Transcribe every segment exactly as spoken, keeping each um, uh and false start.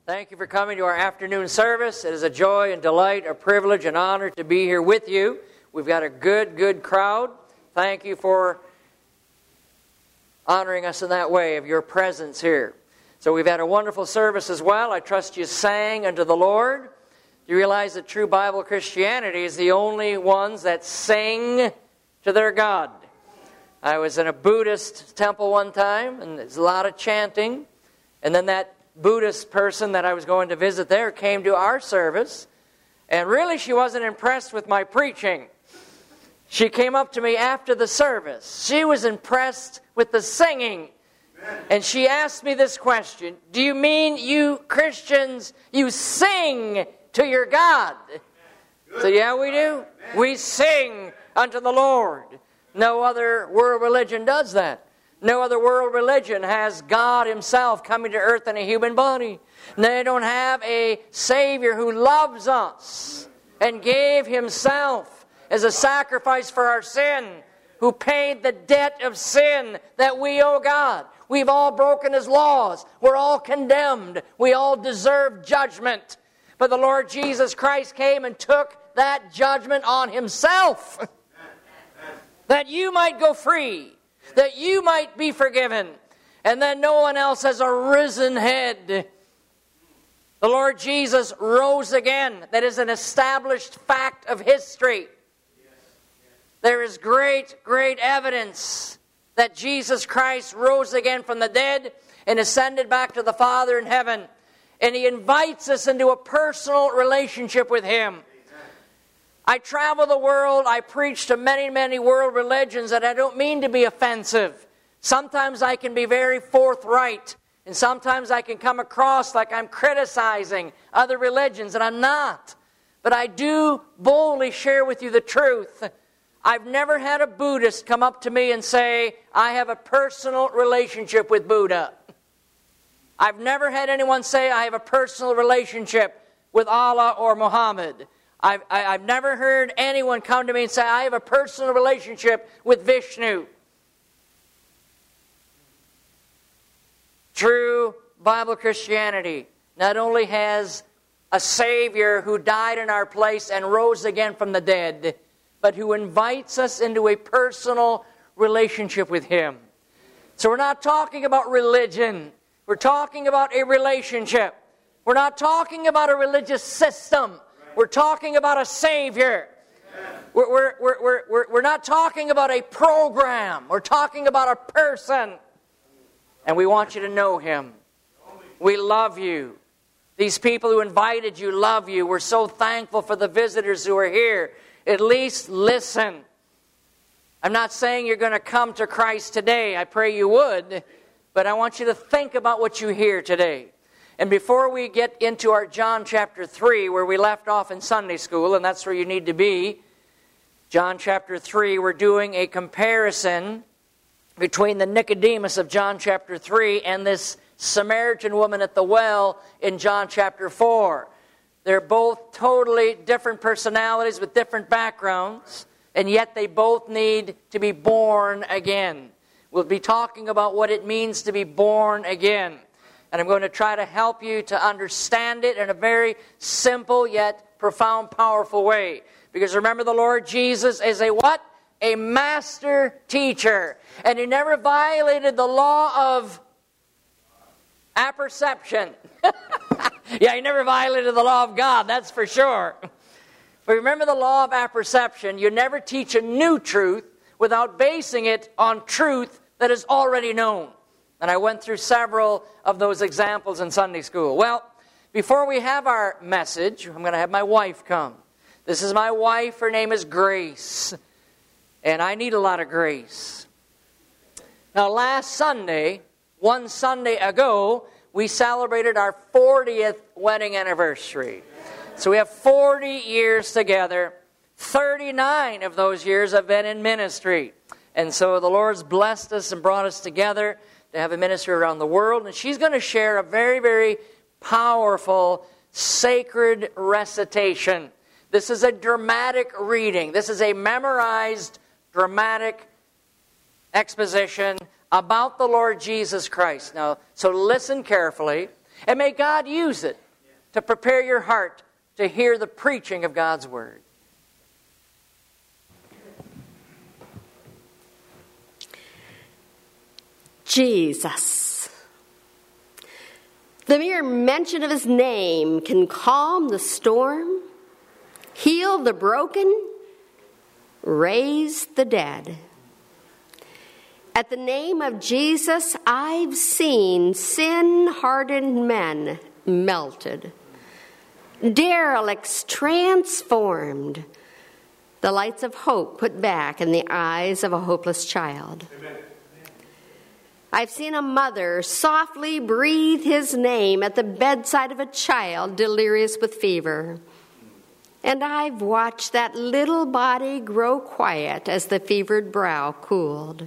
Thank you for coming to our afternoon service. It is a joy and delight, a privilege and honor to be here with you. We've got a good, good crowd. Thank you for honoring us in that way of your presence here. So we've had a wonderful service as well. I trust you sang unto the Lord. You realize that true Bible Christianity is the only ones that sing to their God. I was in a Buddhist temple one time, and there's a lot of chanting. And then that Buddhist person that I was going to visit there came to our service, and really she wasn't impressed with my preaching. She came up to me after the service. She was impressed with the singing. And she asked me this question: do you mean you Christians, you sing to your God? So yeah, we do. We sing unto the Lord. No other world religion does that. No other world religion has God Himself coming to earth in a human body. They don't have a Savior who loves us and gave Himself as a sacrifice for our sin, who paid the debt of sin that we owe God. We've all broken His laws. We're all condemned. We all deserve judgment. But the Lord Jesus Christ came and took that judgment on Himself, that you might go free, that you might be forgiven, and that no one else has a risen head. The Lord Jesus rose again. That is an established fact of history. There is great, great evidence that Jesus Christ rose again from the dead and ascended back to the Father in heaven. And He invites us into a personal relationship with Him. I travel the world. I preach to many, many world religions, and I don't mean to be offensive. Sometimes I can be very forthright, and sometimes I can come across like I'm criticizing other religions, and I'm not. But I do boldly share with you the truth. I've never had a Buddhist come up to me and say, I have a personal relationship with Buddha. I've never had anyone say, I have a personal relationship with Allah or Muhammad. I've, I've never heard anyone come to me and say, I have a personal relationship with Vishnu. True Bible Christianity not only has a Savior who died in our place and rose again from the dead, but who invites us into a personal relationship with Him. So we're not talking about religion. We're talking about a relationship. We're not talking about a religious system. We're talking about a Savior. We're, we're, we're, we're, we're not talking about a program. We're talking about a person. And we want you to know Him. We love you. These people who invited you love you. We're so thankful for the visitors who are here. At least listen. I'm not saying you're going to come to Christ today. I pray you would. But I want you to think about what you hear today. And before we get into our John chapter three, where we left off in Sunday school, and that's where you need to be, John chapter three, we're doing a comparison between the Nicodemus of John chapter three and this Samaritan woman at the well in John chapter four. They're both totally different personalities with different backgrounds, and yet they both need to be born again. We'll be talking about what it means to be born again. And I'm going to try to help you to understand it in a very simple yet profound, powerful way. Because remember, the Lord Jesus is a what? A master teacher. And He never violated the law of apperception. Yeah, He never violated the law of God, that's for sure. But remember the law of apperception. You never teach a new truth without basing it on truth that is already known. And I went through several of those examples in Sunday school. Well, before we have our message, I'm going to have my wife come. This is my wife. Her name is Grace. And I need a lot of grace. Now, last Sunday, one Sunday ago, we celebrated our fortieth wedding anniversary. So we have forty years together. thirty-nine of those years have been in ministry. And so the Lord's blessed us and brought us together to have a ministry around the world. And she's going to share a very, very powerful, sacred recitation. This is a dramatic reading. This is a memorized, dramatic exposition about the Lord Jesus Christ. Now, so listen carefully. And may God use it to prepare your heart to hear the preaching of God's Word. Jesus. The mere mention of his name can calm the storm, heal the broken, raise the dead. At the name of Jesus, I've seen sin-hardened men melted, derelicts transformed, the lights of hope put back in the eyes of a hopeless child. Amen. I've seen a mother softly breathe his name at the bedside of a child delirious with fever. And I've watched that little body grow quiet as the fevered brow cooled.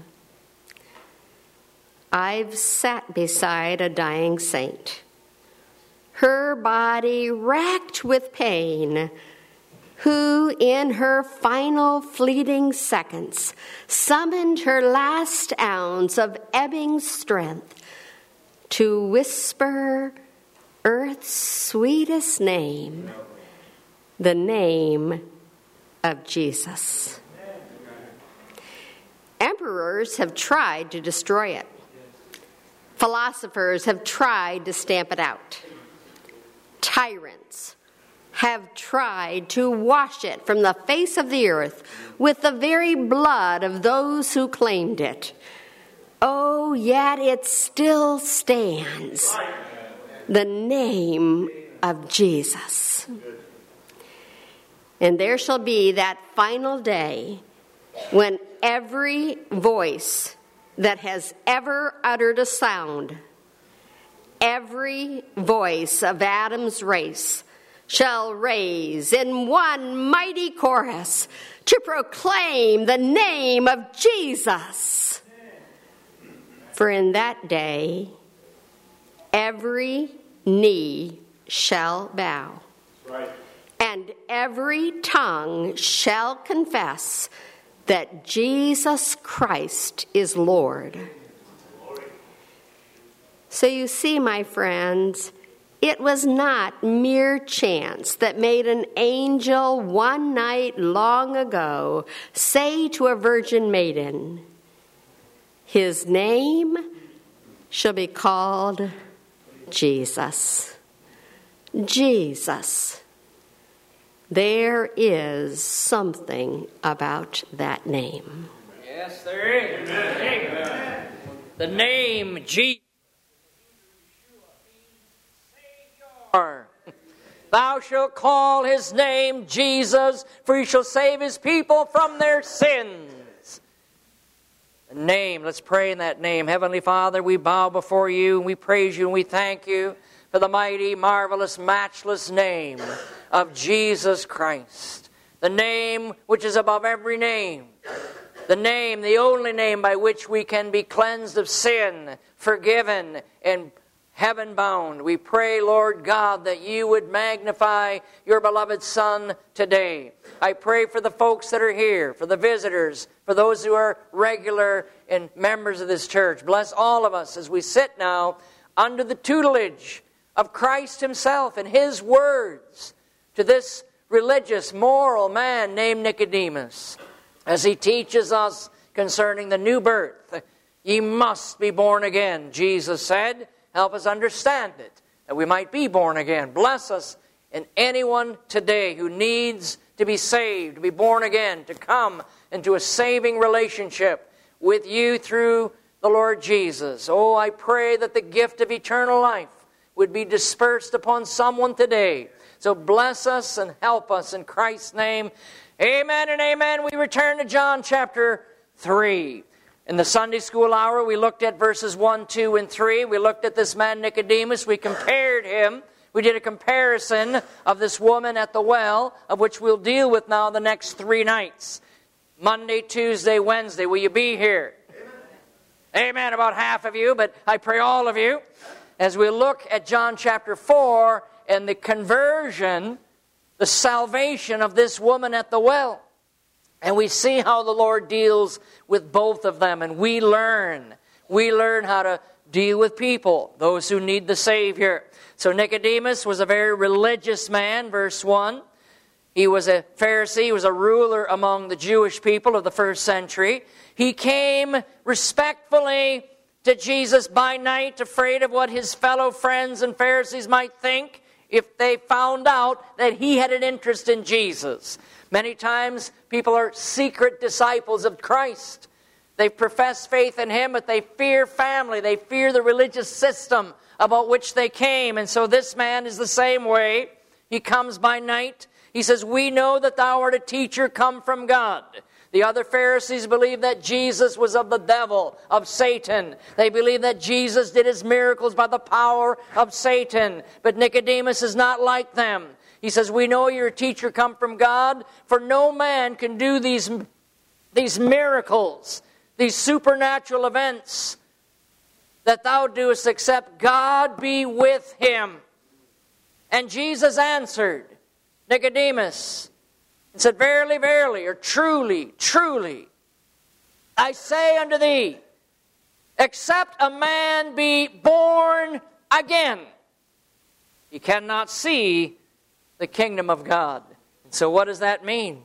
I've sat beside a dying saint, her body racked with pain, who in her final fleeting seconds summoned her last ounce of ebbing strength to whisper earth's sweetest name, the name of Jesus. Emperors have tried to destroy it. Philosophers have tried to stamp it out. Tyrants have tried to wash it from the face of the earth with the very blood of those who claimed it. Oh, yet it still stands. The name of Jesus. And there shall be that final day when every voice that has ever uttered a sound, every voice of Adam's race, shall raise in one mighty chorus to proclaim the name of Jesus. For in that day, every knee shall bow, right, and every tongue shall confess that Jesus Christ is Lord. So you see, my friends, it was not mere chance that made an angel one night long ago say to a virgin maiden, his name shall be called Jesus. Jesus. There is something about that name. Yes, there is. Amen. The name Jesus. Thou shalt call his name Jesus, for he shall save his people from their sins. The name, let's pray in that name. Heavenly Father, we bow before you, and we praise you, and we thank you for the mighty, marvelous, matchless name of Jesus Christ. The name which is above every name. The name, the only name by which we can be cleansed of sin, forgiven, and heaven-bound. We pray, Lord God, that you would magnify your beloved Son today. I pray for the folks that are here, for the visitors, for those who are regular and members of this church. Bless all of us as we sit now under the tutelage of Christ himself and his words to this religious, moral man named Nicodemus, as he teaches us concerning the new birth. Ye must be born again, Jesus said. Help us understand it, that we might be born again. Bless us and anyone today who needs to be saved, to be born again, to come into a saving relationship with you through the Lord Jesus. Oh, I pray that the gift of eternal life would be dispersed upon someone today. So bless us and help us in Christ's name. Amen and amen. We return to John chapter three. In the Sunday school hour, we looked at verses one, two, and three. We looked at this man Nicodemus. We compared him. We did a comparison of this woman at the well, of which we'll deal with now the next three nights. Monday, Tuesday, Wednesday. Will you be here? Amen. Amen. About half of you, but I pray all of you. As we look at John chapter four and the conversion, the salvation of this woman at the well. And we see how the Lord deals with both of them. And we learn. We learn how to deal with people, those who need the Savior. So Nicodemus was a very religious man, verse one. He was a Pharisee, he was a ruler among the Jewish people of the first century. He came respectfully to Jesus by night, afraid of what his fellow friends and Pharisees might think if they found out that he had an interest in Jesus. Many times people are secret disciples of Christ. They profess faith in Him, but they fear family. They fear the religious system about which they came. And so this man is the same way. He comes by night. He says, we know that thou art a teacher come from God. The other Pharisees believed that Jesus was of the devil, of Satan. They believed that Jesus did His miracles by the power of Satan. But Nicodemus is not like them. He says, we know you're a teacher come from God, for no man can do these, these miracles, these supernatural events that thou doest, except God be with him. And Jesus answered Nicodemus and said, verily, verily, or truly, truly, I say unto thee, except a man be born again, he cannot see the kingdom of God. And so what does that mean?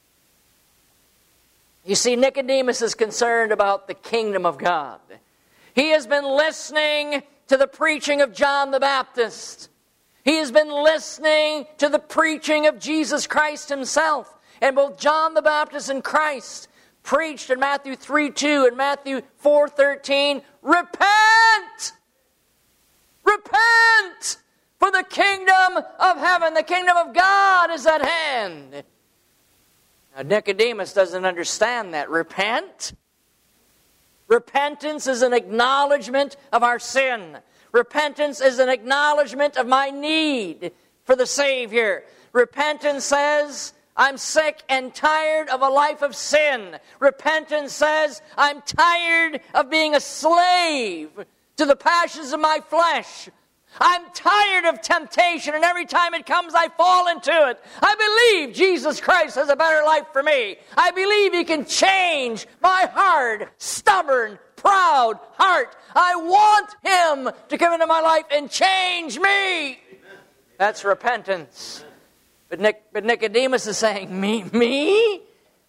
You see, Nicodemus is concerned about the kingdom of God. He has been listening to the preaching of John the Baptist. He has been listening to the preaching of Jesus Christ Himself. And both John the Baptist and Christ preached in Matthew three two and Matthew four thirteen, repent! Repent! For the kingdom of heaven, the kingdom of God is at hand. Now Nicodemus doesn't understand that. Repent? Repentance is an acknowledgement of our sin. Repentance is an acknowledgement of my need for the Savior. Repentance says, I'm sick and tired of a life of sin. Repentance says, I'm tired of being a slave to the passions of my flesh. I'm tired of temptation, and every time it comes, I fall into it. I believe Jesus Christ has a better life for me. I believe He can change my hard, stubborn, proud heart. I want Him to come into my life and change me. That's repentance. But, Nic- but Nicodemus is saying, me? Me?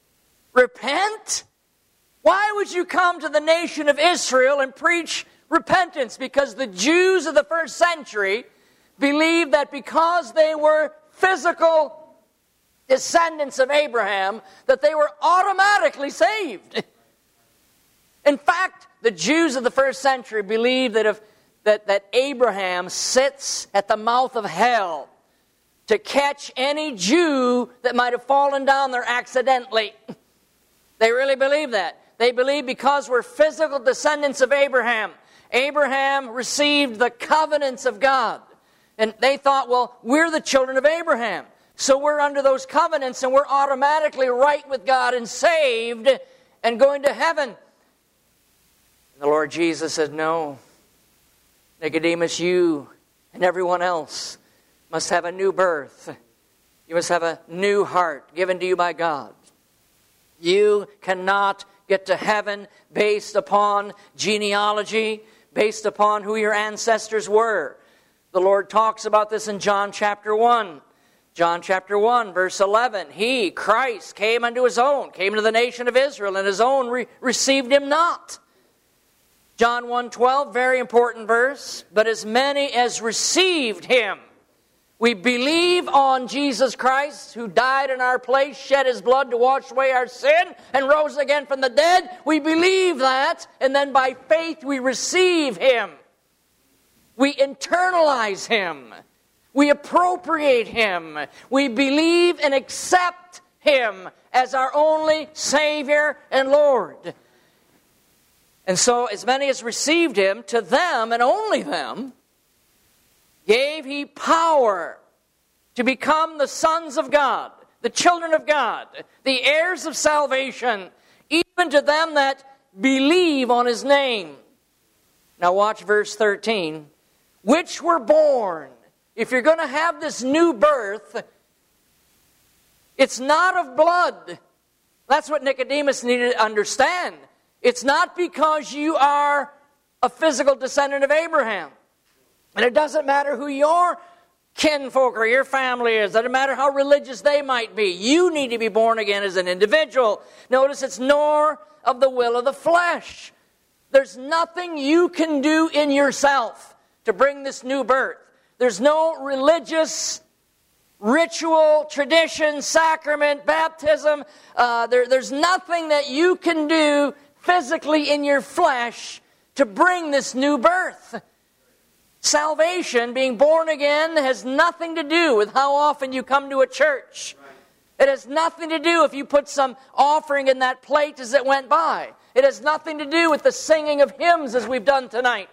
Repent? Why would you come to the nation of Israel and preach repentance? Because the Jews of the first century believed that because they were physical descendants of Abraham, that they were automatically saved. In fact, the Jews of the first century believed that if that, that Abraham sits at the mouth of hell to catch any Jew that might have fallen down there accidentally. They really believe that. They believe because we're physical descendants of Abraham, Abraham received the covenants of God. And they thought, well, we're the children of Abraham. So we're under those covenants and we're automatically right with God and saved and going to heaven. And the Lord Jesus said, no, Nicodemus, you and everyone else must have a new birth. You must have a new heart given to you by God. You cannot get to heaven based upon genealogy, based upon who your ancestors were. The Lord talks about this in John chapter one. John chapter one, verse eleven. He, Christ, came unto His own, came to the nation of Israel, and His own re- received Him not. John one twelve, very important verse. But as many as received Him, we believe on Jesus Christ, who died in our place, shed His blood to wash away our sin, and rose again from the dead. We believe that, and then by faith we receive Him. We internalize Him. We appropriate Him. We believe and accept Him as our only Savior and Lord. And so, as many as received Him, to them, and only them, gave He power to become the sons of God, the children of God, the heirs of salvation, even to them that believe on His name. Now watch verse thirteen. Which were born. If you're going to have this new birth, it's not of blood. That's what Nicodemus needed to understand. It's not because you are a physical descendant of Abraham. And it doesn't matter who your kinfolk or your family is. It doesn't matter how religious they might be. You need to be born again as an individual. Notice it's nor of the will of the flesh. There's nothing you can do in yourself to bring this new birth. There's no religious ritual, tradition, sacrament, baptism. Uh, there, there's nothing that you can do physically in your flesh to bring this new birth. Salvation, being born again, has nothing to do with how often you come to a church. It has nothing to do if you put some offering in that plate as it went by. It has nothing to do with the singing of hymns as we've done tonight.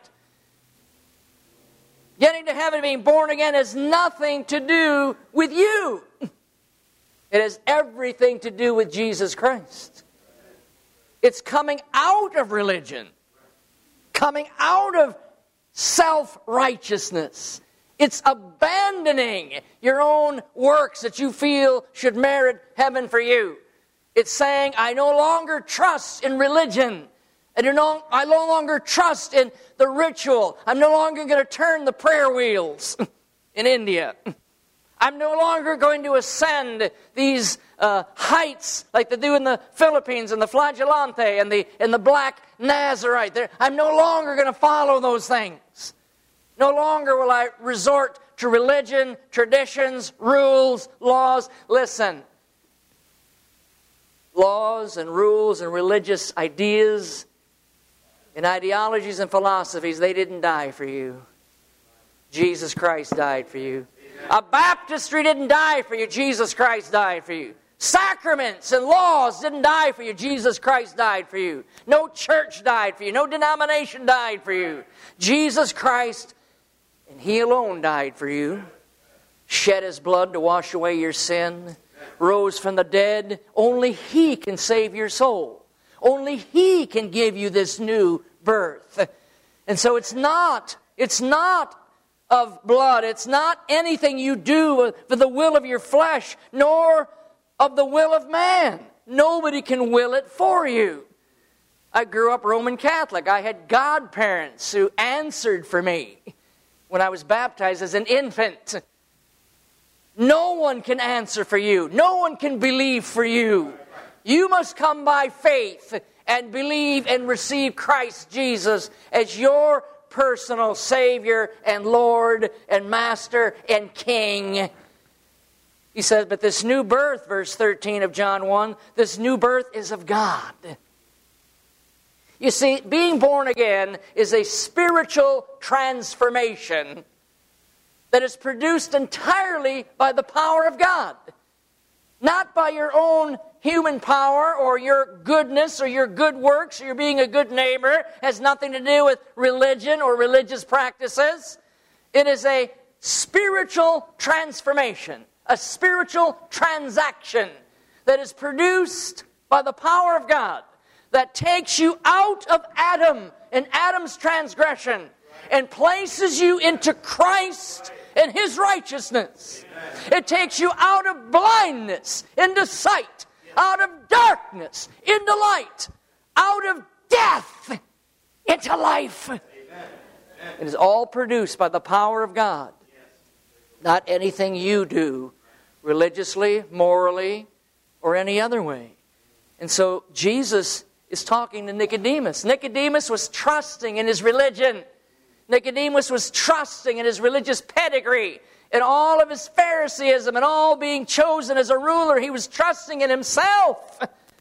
Getting to heaven, being born again, has nothing to do with you. It has everything to do with Jesus Christ. It's coming out of religion. Coming out of self-righteousness. It's abandoning your own works that you feel should merit heaven for you. It's saying, I no longer trust in religion. I no, I no longer trust in the ritual. I'm no longer going to turn the prayer wheels in India. I'm no longer going to ascend these uh, heights like they do in the Philippines and the Flagellante and the, and the Black Nazarite. They're, I'm no longer going to follow those things. No longer will I resort to religion, traditions, rules, laws. Listen, laws and rules and religious ideas and ideologies and philosophies, they didn't die for you. Jesus Christ died for you. A baptistry didn't die for you. Jesus Christ died for you. Sacraments and laws didn't die for you. Jesus Christ died for you. No church died for you. No denomination died for you. Jesus Christ, and He alone died for you. Shed His blood to wash away your sin. Rose from the dead. Only He can save your soul. Only He can give you this new birth. And so it's not, it's not of blood. It's not anything you do for the will of your flesh, nor of the will of man. Nobody can will it for you. I grew up Roman Catholic. I had godparents who answered for me when I was baptized as an infant. No one can answer for you. No one can believe for you. You must come by faith and believe and receive Christ Jesus as your personal Savior and Lord and Master and King. He says, but this new birth, verse thirteen of John one, this new birth is of God. You see, being born again is a spiritual transformation that is produced entirely by the power of God. Not by your own human power or your goodness or your good works or your being a good neighbor. It has nothing to do with religion or religious practices. It is a spiritual transformation, a spiritual transaction that is produced by the power of God, that takes you out of Adam and Adam's transgression and places you into Christ and His righteousness. It takes you out of blindness into sight, out of darkness into light, out of death into life. It is all produced by the power of God, not anything you do religiously, morally, or any other way. And so Jesus is talking to Nicodemus. Nicodemus was trusting in his religion. Nicodemus was trusting in his religious pedigree, in all of his Phariseeism, and all being chosen as a ruler. He was trusting in himself.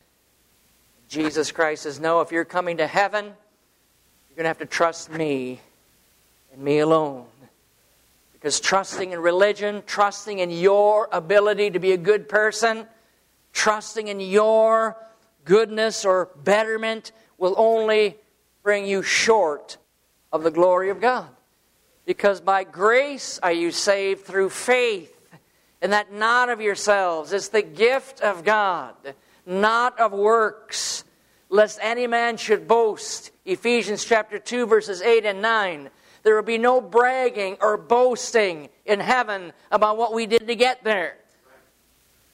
Jesus Christ says, no, if you're coming to heaven, you're going to have to trust me and me alone. Because trusting in religion, trusting in your ability to be a good person, trusting in your goodness or betterment will only bring you short of the glory of God. Because by grace are you saved through faith, and that not of yourselves. It's the gift of God, not of works, lest any man should boast. Ephesians chapter two, verses eight and nine. There will be no bragging or boasting in heaven about what we did to get there.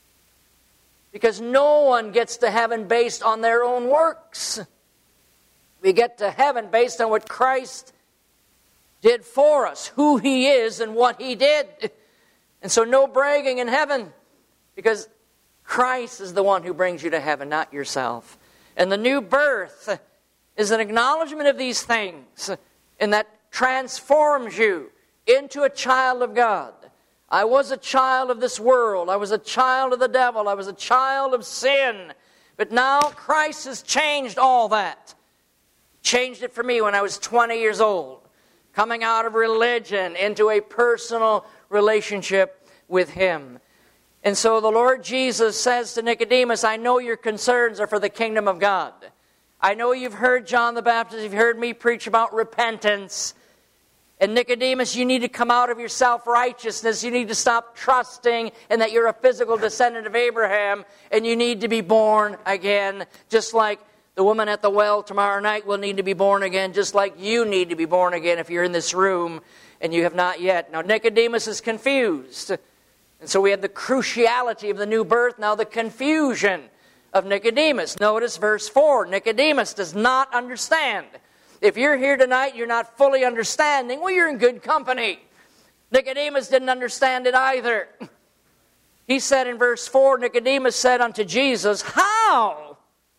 Because no one gets to heaven based on their own works. We get to heaven based on what Christ did for us, who He is and what He did. And so no bragging in heaven, because Christ is the one who brings you to heaven, not yourself. And the new birth is an acknowledgement of these things, and that transforms you into a child of God. I was a child of this world. I was a child of the devil. I was a child of sin. But now Christ has changed all that. Changed it for me when I was twenty years old. Coming out of religion into a personal relationship with Him. And so the Lord Jesus says to Nicodemus, I know your concerns are for the kingdom of God. I know you've heard John the Baptist, you've heard me preach about repentance. And Nicodemus, you need to come out of your self-righteousness. You need to stop trusting in that you're a physical descendant of Abraham. And you need to be born again. Just like the woman at the well tomorrow night will need to be born again. Just like you need to be born again if you're in this room and you have not yet. Now Nicodemus is confused. And so we have the cruciality of the new birth. Now the confusion of Nicodemus. Notice verse four. Nicodemus does not understand. If you're here tonight, you're not fully understanding, well, you're in good company. Nicodemus didn't understand it either. He said in verse four, Nicodemus said unto Jesus, How?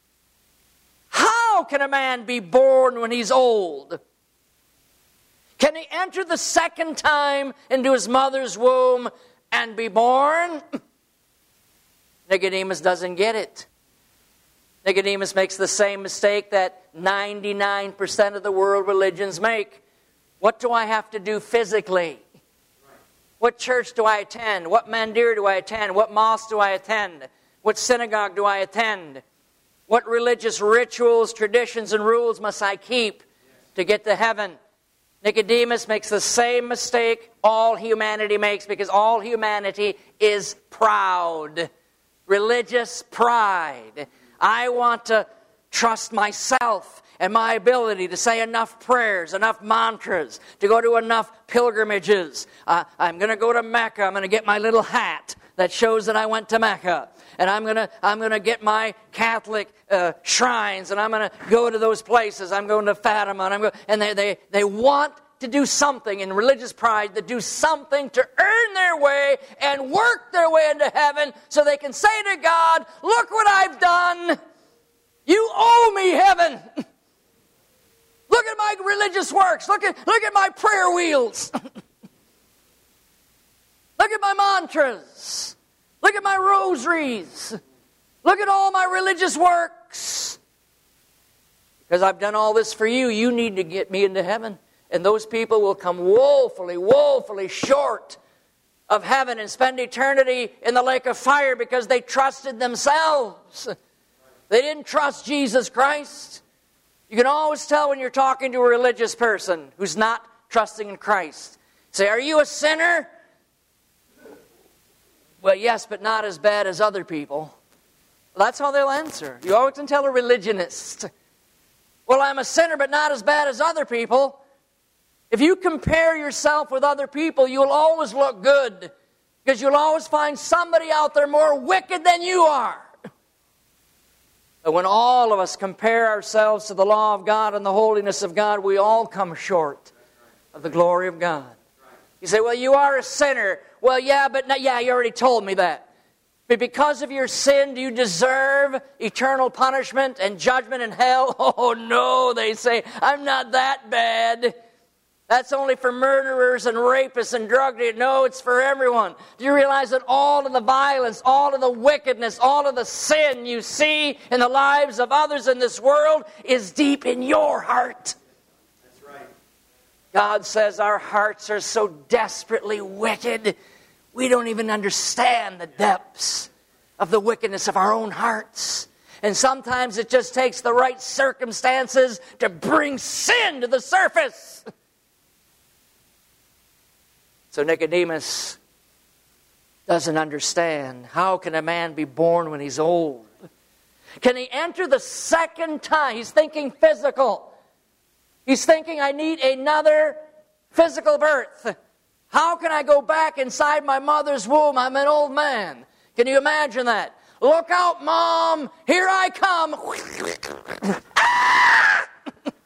How can a man be born when he's old? Can he enter the second time into his mother's womb and be born? Nicodemus doesn't get it. Nicodemus makes the same mistake that ninety-nine percent of the world religions make. What do I have to do physically? What church do I attend? What mandir do I attend? What mosque do I attend? What synagogue do I attend? What religious rituals, traditions, and rules must I keep to get to heaven? Nicodemus makes the same mistake all humanity makes, because all humanity is proud. Religious pride. I want to trust myself and my ability to say enough prayers, enough mantras, to go to enough pilgrimages. Uh, I'm going to go to Mecca. I'm going to get my little hat that shows that I went to Mecca. And I'm going to I'm going to get my Catholic uh, shrines, and I'm going to go to those places. I'm going to Fatima, and I'm going, and they, they, they want to do something in religious pride, to do something to earn their way and work their way into heaven so they can say to God, look what I've done. You owe me heaven. Look at my religious works. Look at, look at my prayer wheels. Look at my mantras. Look at my rosaries. Look at all my religious works. Because I've done all this for you, you need to get me into heaven. And those people will come woefully, woefully short of heaven and spend eternity in the lake of fire because they trusted themselves. They didn't trust Jesus Christ. You can always tell when you're talking to a religious person who's not trusting in Christ. Say, are you a sinner? Well, yes, but not as bad as other people. Well, that's how they'll answer. You always can tell a religionist. Well, I'm a sinner, but not as bad as other people. If you compare yourself with other people, you'll always look good, because you'll always find somebody out there more wicked than you are. But when all of us compare ourselves to the law of God and the holiness of God, we all come short of the glory of God. You say, well, you are a sinner. Well, yeah, but not, yeah, you already told me that. But because of your sin, do you deserve eternal punishment and judgment in hell? Oh, no, they say, I'm not that bad. That's only for murderers and rapists and drug dealers. No, it's for everyone. Do you realize that all of the violence, all of the wickedness, all of the sin you see in the lives of others in this world is deep in your heart? That's right. God says our hearts are so desperately wicked, we don't even understand the depths of the wickedness of our own hearts. And sometimes it just takes the right circumstances to bring sin to the surface. So Nicodemus doesn't understand. How can a man be born when he's old? Can he enter the second time? He's thinking physical. He's thinking, I need another physical birth. How can I go back inside my mother's womb? I'm an old man. Can you imagine that? Look out, Mom. Here I come. Ah!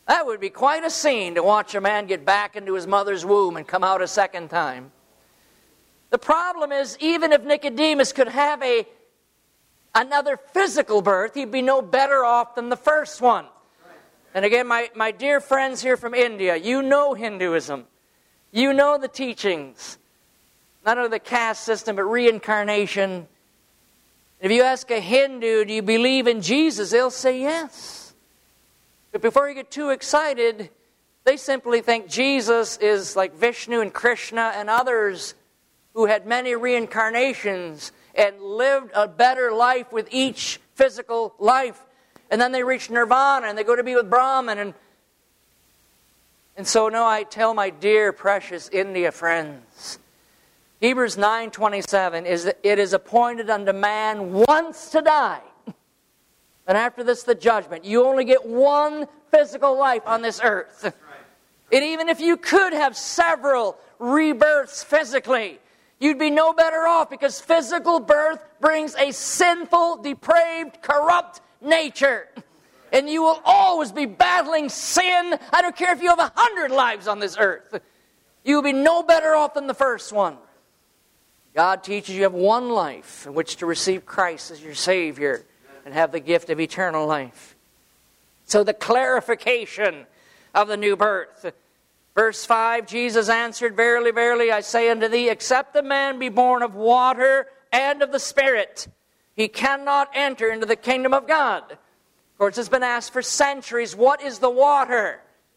That would be quite a scene to watch a man get back into his mother's womb and come out a second time. The problem is, even if Nicodemus could have a another physical birth, he'd be no better off than the first one. And again, my, my dear friends here from India, you know Hinduism. You know the teachings. Not only the caste system, but reincarnation. If you ask a Hindu, do you believe in Jesus? They'll say yes. But before you get too excited, they simply think Jesus is like Vishnu and Krishna and others who had many reincarnations and lived a better life with each physical life. And then they reach nirvana and they go to be with Brahman. And, and so, no, I tell my dear, precious India friends, Hebrews nine twenty-seven is that it is appointed unto man once to die. And after this, the judgment. You only get one physical life on this earth. Right. And even if you could have several rebirths physically, you'd be no better off, because physical birth brings a sinful, depraved, corrupt nature. And you will always be battling sin. I don't care if you have a hundred lives on this earth. You will be no better off than the first one. God teaches you have one life in which to receive Christ as your Savior and have the gift of eternal life. So the clarification of the new birth. Verse five, Jesus answered, Verily, verily, I say unto thee, except a man be born of water and of the Spirit, he cannot enter into the kingdom of God. Of course, it's been asked for centuries, what is the water?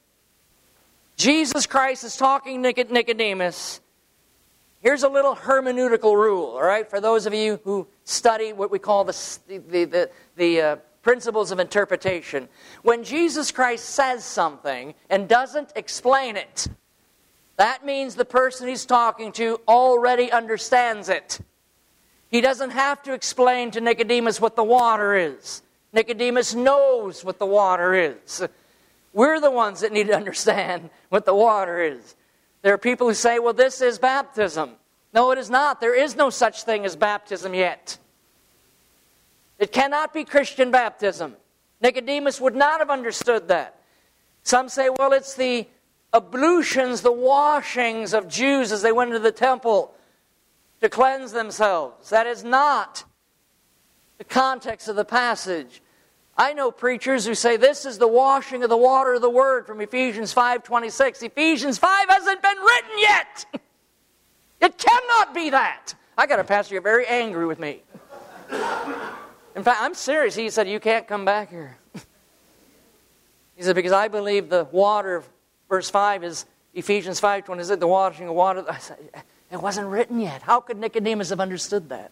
Jesus Christ is talking to Nicodemus. Here's a little hermeneutical rule, all right, for those of you who study what we call the, the, the, the uh, principles of interpretation. When Jesus Christ says something and doesn't explain it, that means the person he's talking to already understands it. He doesn't have to explain to Nicodemus what the water is. Nicodemus knows what the water is. We're the ones that need to understand what the water is. There are people who say, well, this is baptism. No, it is not. There is no such thing as baptism yet. It cannot be Christian baptism. Nicodemus would not have understood that. Some say, well, it's the ablutions, the washings of Jews as they went into the temple to cleanse themselves. That is not the context of the passage. I know preachers who say this is the washing of the water of the Word from Ephesians five twenty-six. Ephesians five hasn't been written yet. It cannot be that. I got a pastor who got very angry with me. In fact, I'm serious. He said, you can't come back here. He said, because I believe the water of verse five is Ephesians five twenty-six, the washing of water. I said, it wasn't written yet. How could Nicodemus have understood that?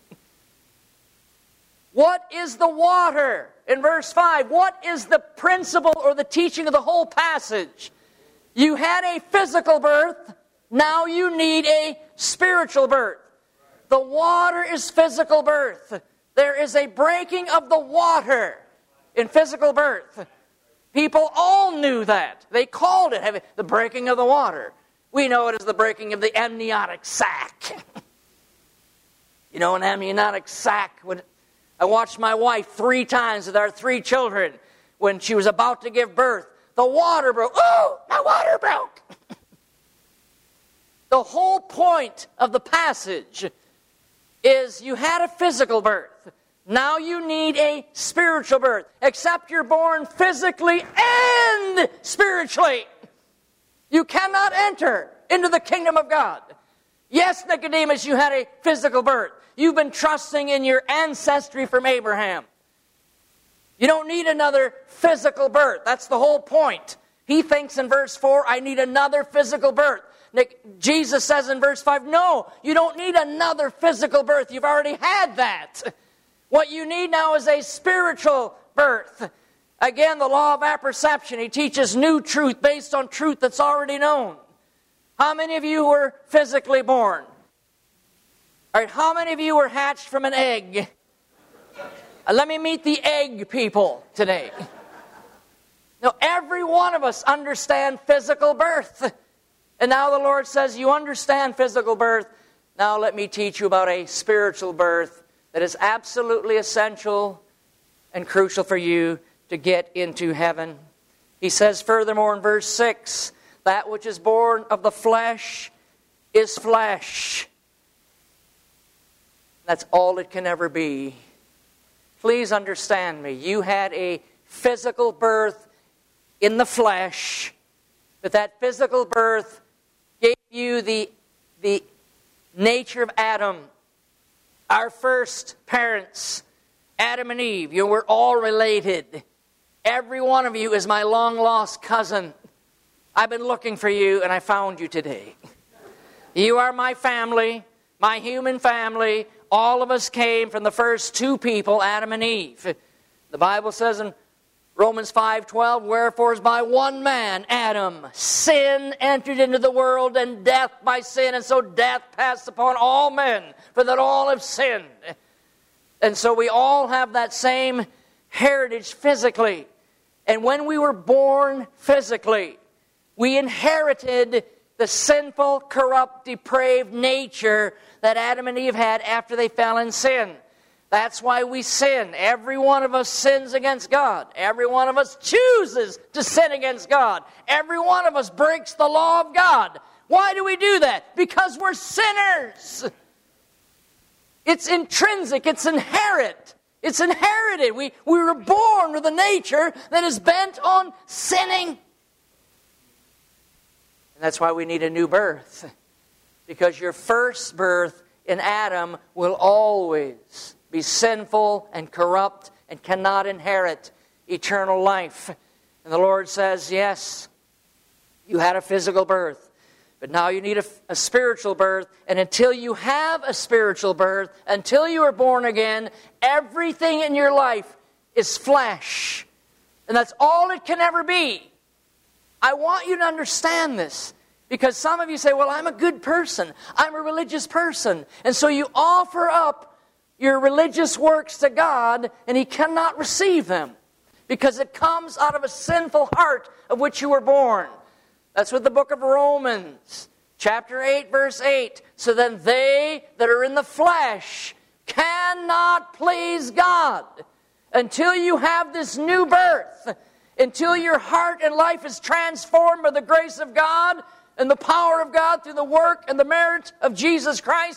What is the water? In verse five, what is the principle or the teaching of the whole passage? You had a physical birth, now you need a spiritual birth. The water is physical birth. There is a breaking of the water in physical birth. People all knew that. They called it the breaking of the water. We know it as the breaking of the amniotic sac. You know, an amniotic sac would... I watched my wife three times with our three children when she was about to give birth. The water broke. Oh, my water broke. The whole point of the passage is you had a physical birth. Now you need a spiritual birth. Except you're born physically and spiritually. You cannot enter into the kingdom of God. Yes, Nicodemus, you had a physical birth. You've been trusting in your ancestry from Abraham. You don't need another physical birth. That's the whole point. He thinks in verse four, I need another physical birth. Jesus says in verse five, no, you don't need another physical birth. You've already had that. What you need now is a spiritual birth. Again, the law of apperception. He teaches new truth based on truth that's already known. How many of you were physically born? All right, how many of you were hatched from an egg? Uh, let me meet the egg people today. Now, every one of us understand physical birth. And now the Lord says, you understand physical birth. Now let me teach you about a spiritual birth that is absolutely essential and crucial for you to get into heaven. He says furthermore in verse six, that which is born of the flesh is flesh. That's all it can ever be. Please understand me. You had a physical birth in the flesh, but that physical birth gave you the, the nature of Adam. Our first parents, Adam and Eve, you were all related. Every one of you is my long-lost cousin. I've been looking for you, and I found you today. You are my family, my human family. All of us came from the first two people, Adam and Eve. The Bible says in Romans five twelve, wherefore is by one man, Adam, sin entered into the world, and death by sin, and so death passed upon all men, for that all have sinned. And so we all have that same heritage physically. And when we were born physically, we inherited the sinful, corrupt, depraved nature that Adam and Eve had after they fell in sin. That's why we sin. Every one of us sins against God. Every one of us chooses to sin against God. Every one of us breaks the law of God. Why do we do that? Because we're sinners. It's intrinsic. It's inherent. It's inherited. We, we were born with a nature that is bent on sinning. And that's why we need a new birth. Because your first birth in Adam will always be sinful and corrupt and cannot inherit eternal life. And the Lord says, yes, you had a physical birth, but now you need a, a spiritual birth. And until you have a spiritual birth, until you are born again, everything in your life is flesh. And that's all it can ever be. I want you to understand this. Because some of you say, well, I'm a good person. I'm a religious person. And so you offer up your religious works to God, and He cannot receive them. Because it comes out of a sinful heart of which you were born. That's what the book of Romans, chapter eight, verse eight. So then they that are in the flesh cannot please God. Until you have this new birth, until your heart and life is transformed by the grace of God, and the power of God through the work and the merit of Jesus Christ,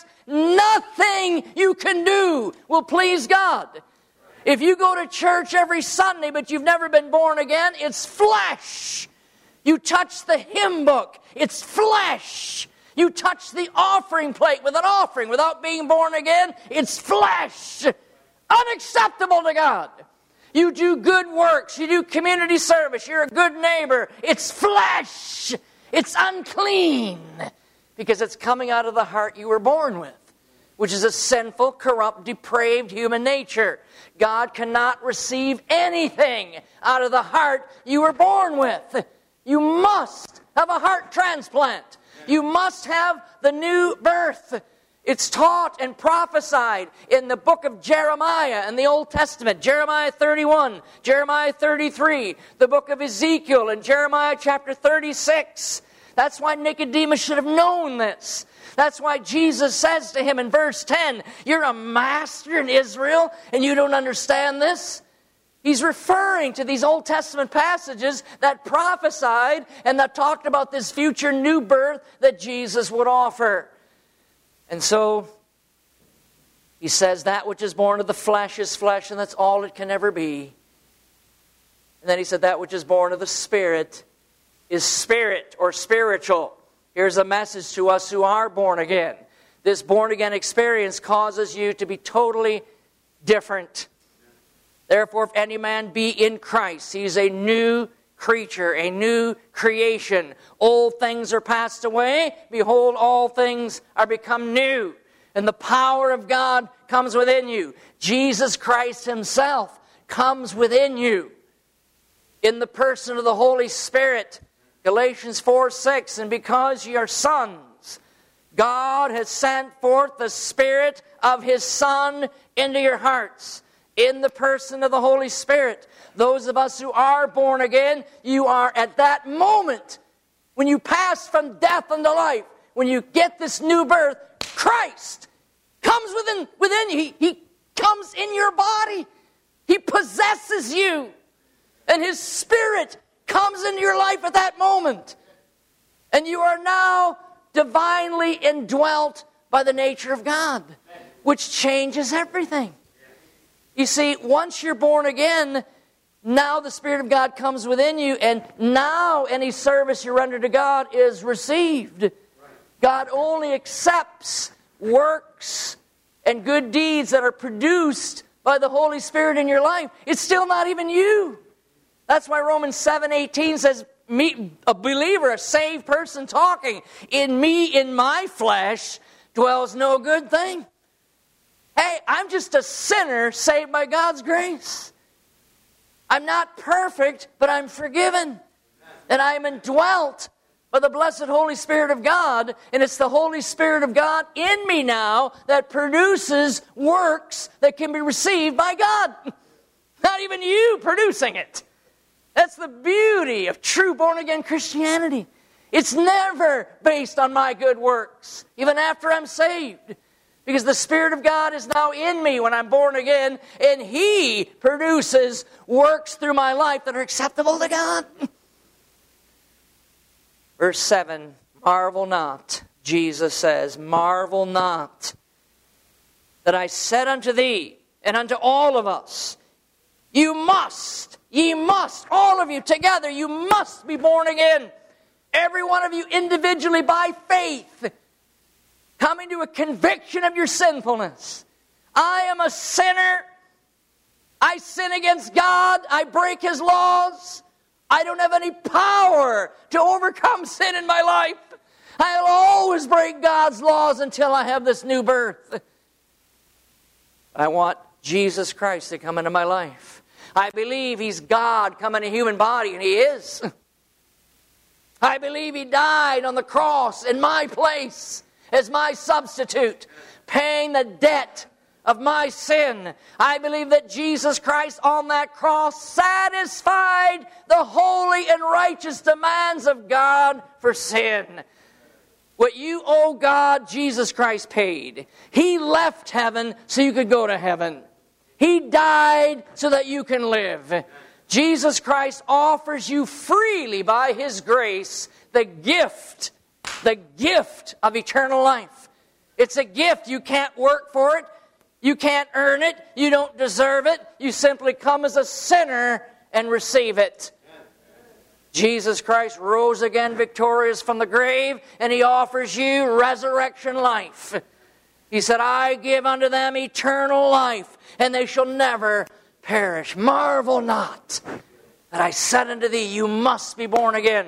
nothing you can do will please God. If you go to church every Sunday but you've never been born again, it's flesh. You touch the hymn book, it's flesh. You touch the offering plate with an offering without being born again, it's flesh. Unacceptable to God. You do good works, you do community service, you're a good neighbor, it's flesh. It's unclean because it's coming out of the heart you were born with, which is a sinful, corrupt, depraved human nature. God cannot receive anything out of the heart you were born with. You must have a heart transplant. You must have the new birth. It's taught and prophesied in the book of Jeremiah in the Old Testament. Jeremiah thirty-one, Jeremiah thirty-three, the book of Ezekiel, and Jeremiah chapter thirty-six. That's why Nicodemus should have known this. That's why Jesus says to him in verse ten, you're a master in Israel and you don't understand this? He's referring to these Old Testament passages that prophesied and that talked about this future new birth that Jesus would offer. And so, he says, that which is born of the flesh is flesh, and that's all it can ever be. And then he said, that which is born of the Spirit is spirit or spiritual. Here's a message to us who are born again. This born-again experience causes you to be totally different. Therefore, if any man be in Christ, he is a new creature, a new creation. Old things are passed away. Behold, all things are become new. And the power of God comes within you. Jesus Christ Himself comes within you in the person of the Holy Spirit. Galatians four six, and because ye are sons, God has sent forth the Spirit of His Son into your hearts, in the person of the Holy Spirit. Those of us who are born again, you are at that moment, when you pass from death unto life, when you get this new birth, Christ comes within, within you. He, he comes in your body. He possesses you. And His Spirit comes into your life at that moment. And you are now divinely indwelt by the nature of God, which changes everything. You see, once you're born again, now the Spirit of God comes within you, and now any service you render to God is received. God only accepts works and good deeds that are produced by the Holy Spirit in your life. It's still not even you. That's why Romans seven eighteen says, me, a believer, a saved person talking, in me, in my flesh, dwells no good thing. Hey, I'm just a sinner saved by God's grace. I'm not perfect, but I'm forgiven. And I'm indwelt by the blessed Holy Spirit of God. And it's the Holy Spirit of God in me now that produces works that can be received by God. Not even you producing it. That's the beauty of true born-again Christianity. It's never based on my good works, even after I'm saved. Because the Spirit of God is now in me when I'm born again, and He produces works through my life that are acceptable to God. Verse seven, marvel not, Jesus says, marvel not, that I said unto thee, and unto all of us, you must, ye must, all of you together, you must be born again. Every one of you individually by faith, coming to a conviction of your sinfulness. I am a sinner. I sin against God. I break His laws. I don't have any power to overcome sin in my life. I'll always break God's laws until I have this new birth. I want Jesus Christ to come into my life. I believe He's God come in a human body, and He is. I believe He died on the cross in my place as my substitute, paying the debt of my sin. I believe that Jesus Christ on that cross satisfied the holy and righteous demands of God for sin. What you owe God, Jesus Christ paid. He left heaven so you could go to heaven. He died so that you can live. Jesus Christ offers you freely by His grace the gift, the gift of eternal life. It's a gift. You can't work for it. You can't earn it. You don't deserve it. You simply come as a sinner and receive it. Jesus Christ rose again victorious from the grave, and He offers you resurrection life. He said, I give unto them eternal life, and they shall never perish. Marvel not that I said unto thee, you must be born again.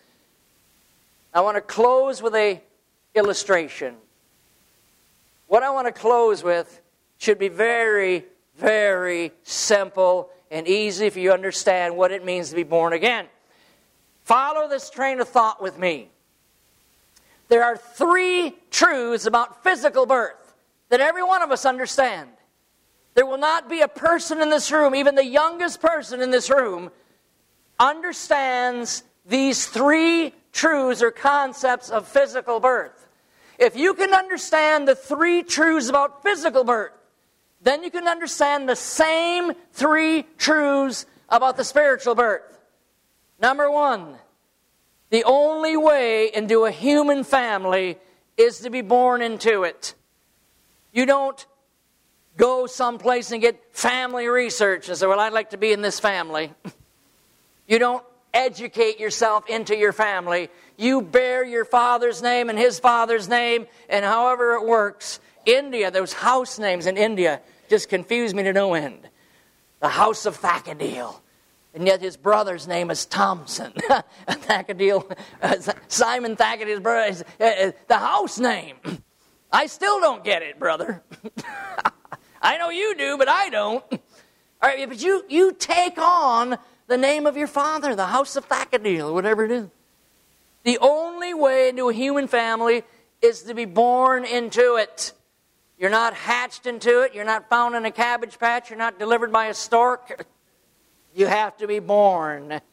I want to close with an illustration. What I want to close with should be very, very simple and easy if you understand what it means to be born again. Follow this train of thought with me. There are three truths about physical birth that every one of us understand. There will not be a person in this room, even the youngest person in this room, understands these three truths or concepts of physical birth. If you can understand the three truths about physical birth, then you can understand the same three truths about the spiritual birth. Number one, the only way into a human family is to be born into it. You don't go someplace and get family research and say, well, I'd like to be in this family. You don't educate yourself into your family. You bear your father's name and his father's name, and however it works. India, those house names in India just confuse me to no end. The House of Thackedeal. And yet his brother's name is Thompson. Thackedeal, uh, Simon Thackedeal's brother is uh, the house name. I still don't get it, brother. I know you do, but I don't. All right, but you, you take on the name of your father, the House of Thackedeal, whatever it is. The only way into a human family is to be born into it. You're not hatched into it. You're not found in a cabbage patch. You're not delivered by a stork. You have to be born. And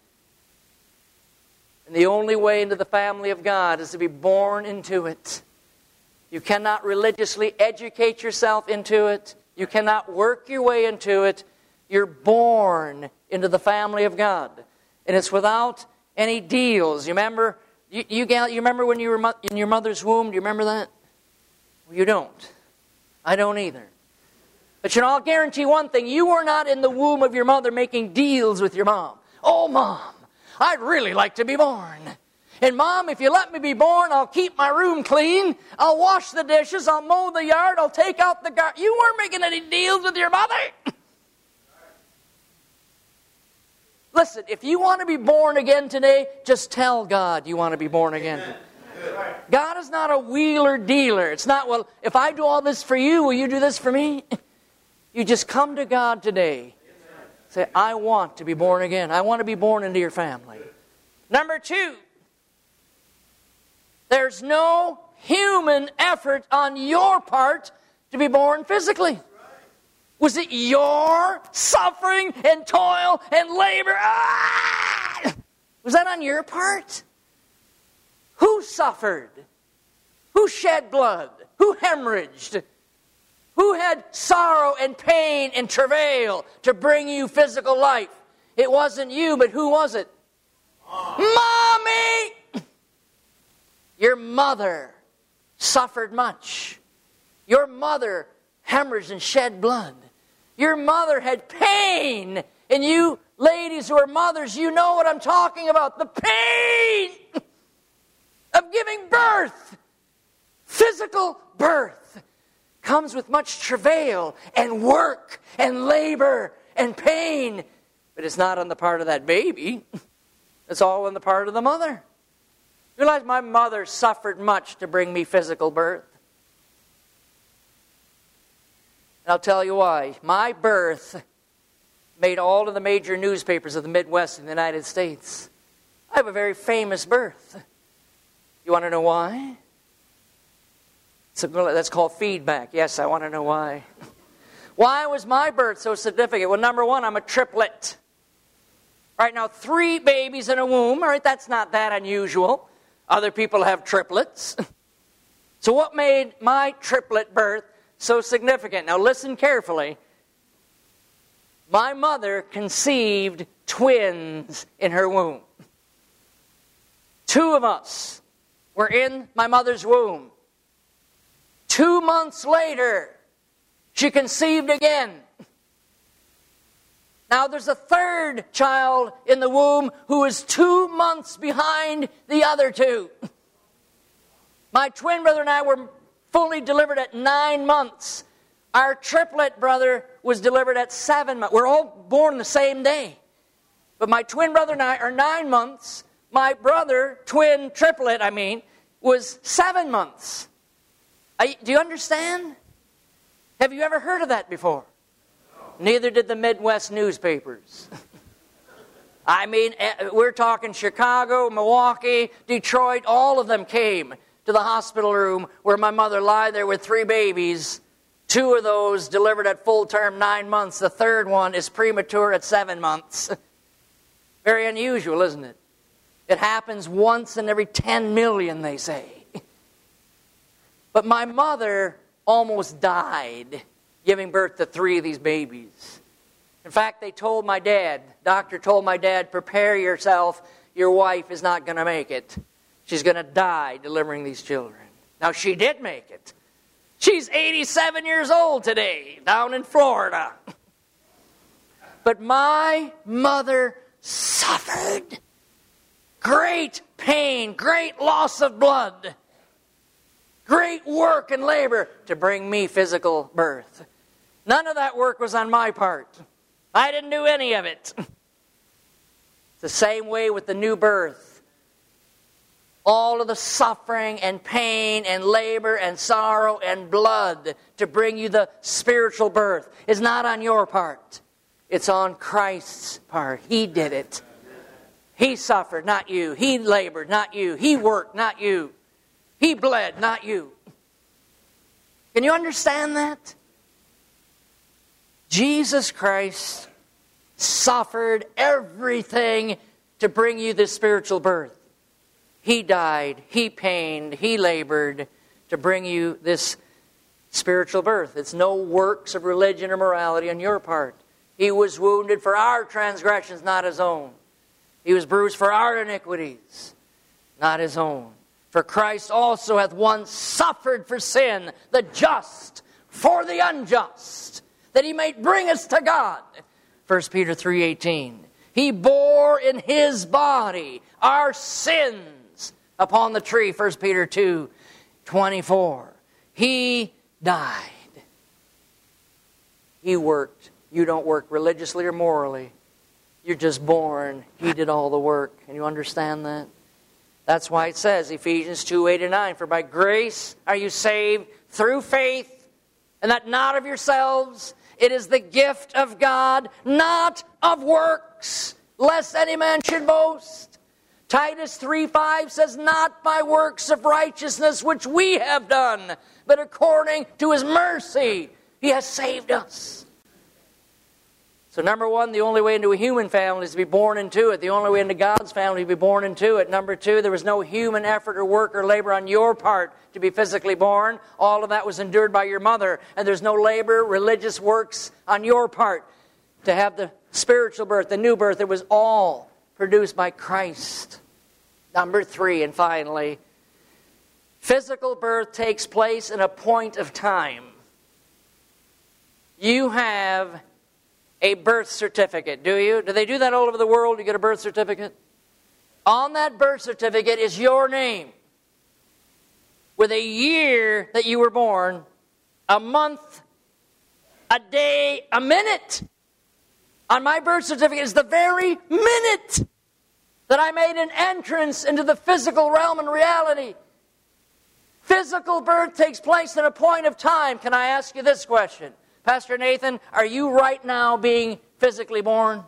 the only way into the family of God is to be born into it. You cannot religiously educate yourself into it. You cannot work your way into it. You're born into the family of God. And it's without any deals. You remember, you, you, gal, you remember when you were mo- in your mother's womb? Do you remember that? Well, you don't. I don't either. But you know, I'll guarantee one thing. You were not in the womb of your mother making deals with your mom. Oh, Mom, I'd really like to be born. And Mom, if you let me be born, I'll keep my room clean. I'll wash the dishes. I'll mow the yard. I'll take out the garden. You weren't making any deals with your mother. Listen, if you want to be born again today, just tell God you want to be born again. God is not a wheeler dealer. It's not, well, if I do all this for you, will you do this for me? You just come to God today. Say, I want to be born again. I want to be born into your family. Number two, there's no human effort on your part to be born physically. Was it your suffering and toil and labor? Ah! Was that on your part? Who suffered? Who shed blood? Who hemorrhaged? Who had sorrow and pain and travail to bring you physical life? It wasn't you, but who was it? Mommy! Your mother suffered much. Your mother hemorrhaged and shed blood. Your mother had pain. And you ladies who are mothers, you know what I'm talking about. The pain of giving birth. Physical birth comes with much travail and work and labor and pain. But it's not on the part of that baby. It's all on the part of the mother. You realize my mother suffered much to bring me physical birth. And I'll tell you why. My birth made all of the major newspapers of the Midwest in the United States. I have a very famous birth. You want to know why? So that's called feedback. Yes, I want to know why. Why was my birth so significant? Well, number one, I'm a triplet. All right, now three babies in a womb. All right, that's not that unusual. Other people have triplets. So what made my triplet birth so significant? Now listen carefully. My mother conceived twins in her womb. Two of us were in my mother's womb. Two months later, she conceived again. Now there's a third child in the womb who is two months behind the other two. My twin brother and I were fully delivered at nine months. Our triplet brother was delivered at seven months. We're all born the same day. But my twin brother and I are nine months. My brother, twin, triplet, I mean, was seven months. I, do you understand? Have you ever heard of that before? No. Neither did the Midwest newspapers. I mean, we're talking Chicago, Milwaukee, Detroit, all of them came to the hospital room where my mother lied there with three babies. Two of those delivered at full term, nine months. The third one is premature at seven months. Very unusual, isn't it? It happens once in every ten million, they say. But my mother almost died giving birth to three of these babies. In fact, they told my dad, doctor told my dad, prepare yourself, your wife is not going to make it. She's going to die delivering these children. Now, she did make it. She's eighty-seven years old today, down in Florida. But my mother suffered great pain, great loss of blood, great work and labor to bring me physical birth. None of that work was on my part. I didn't do any of it. It's the same way with the new birth. All of the suffering and pain and labor and sorrow and blood to bring you the spiritual birth is not on your part. It's on Christ's part. He did it. He suffered, not you. He labored, not you. He worked, not you. He bled, not you. Can you understand that? Jesus Christ suffered everything to bring you this spiritual birth. He died, He pained, He labored to bring you this spiritual birth. It's no works of religion or morality on your part. He was wounded for our transgressions, not His own. He was bruised for our iniquities, not his own. For Christ also hath once suffered for sin, the just for the unjust, that he might bring us to God. First Peter three eighteen. He bore in his body our sins upon the tree. First Peter two twenty-four. He died. He worked. You don't work religiously or morally. You're just born. He did all the work. Can you understand that? That's why it says, Ephesians two eight and nine, for by grace are you saved through faith, and that not of yourselves. It is the gift of God, not of works, lest any man should boast. Titus three five says, not by works of righteousness which we have done, but according to his mercy, he has saved us. So number one, the only way into a human family is to be born into it. The only way into God's family is to be born into it. Number two, there was no human effort or work or labor on your part to be physically born. All of that was endured by your mother. And there's no labor, religious works on your part to have the spiritual birth, the new birth. It was all produced by Christ. Number three, and finally, physical birth takes place in a point of time. You have a birth certificate, do you? Do they do that all over the world? You get a birth certificate? On that birth certificate is your name, with a year that you were born, a month, a day, a minute. On my birth certificate is the very minute that I made an entrance into the physical realm and reality. Physical birth takes place in a point of time. Can I ask you this question? Pastor Nathan, are you right now being physically born?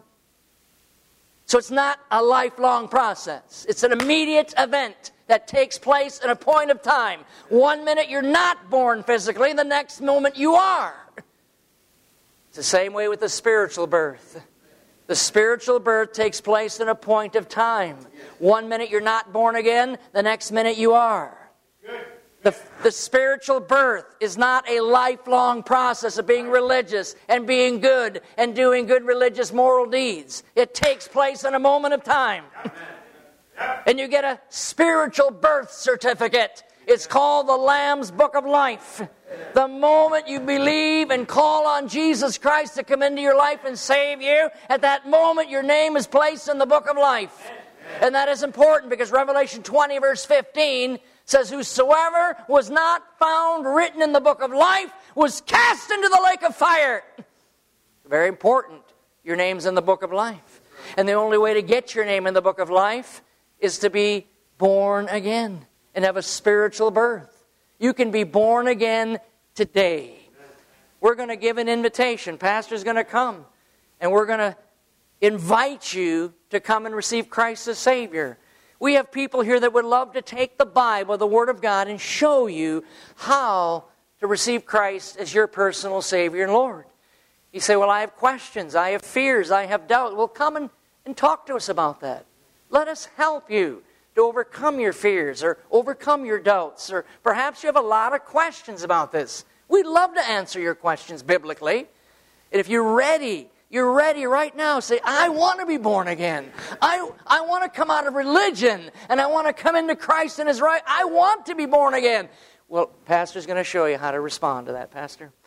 So it's not a lifelong process. It's an immediate event that takes place in a point of time. One minute you're not born physically, the next moment you are. It's the same way with the spiritual birth. The spiritual birth takes place in a point of time. One minute you're not born again, the next minute you are. The, the spiritual birth is not a lifelong process of being religious and being good and doing good religious moral deeds. It takes place in a moment of time. And you get a spiritual birth certificate. It's called the Lamb's Book of Life. The moment you believe and call on Jesus Christ to come into your life and save you, at that moment your name is placed in the Book of Life. And that is important because Revelation twenty verse fifteen says, whosoever was not found written in the book of life was cast into the lake of fire. Very important. Your name's in the book of life. And the only way to get your name in the book of life is to be born again and have a spiritual birth. You can be born again today. We're going to give an invitation. Pastor's going to come. And we're going to invite you to come and receive Christ as Savior. We have people here that would love to take the Bible, the Word of God, and show you how to receive Christ as your personal Savior and Lord. You say, well, I have questions, I have fears, I have doubts. Well, come and, and talk to us about that. Let us help you to overcome your fears or overcome your doubts. Or perhaps you have a lot of questions about this. We'd love to answer your questions biblically. And if you're ready, You're ready right now. Say, I want to be born again. I, I want to come out of religion and I want to come into Christ and His right. I want to be born again. Well, Pastor's going to show you how to respond to that, Pastor.